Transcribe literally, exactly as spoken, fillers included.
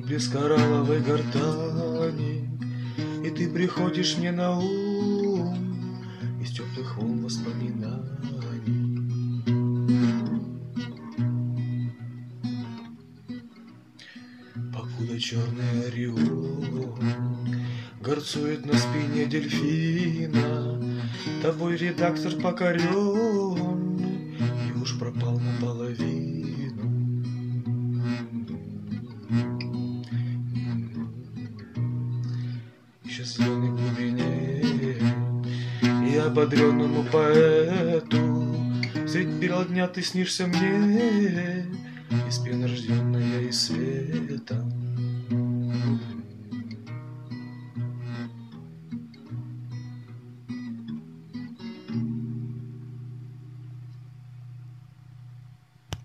блеск коралловой гортани, и ты приходишь мне на ум из теплых волн воспоминаний. Покуда черный ореол горцует на спине дельфина, тобой редактор покорен и уж пропал наполовину. В счастливой глубине и ободренному поэту средь бела дня ты снишься мне, из пены рожденная из света.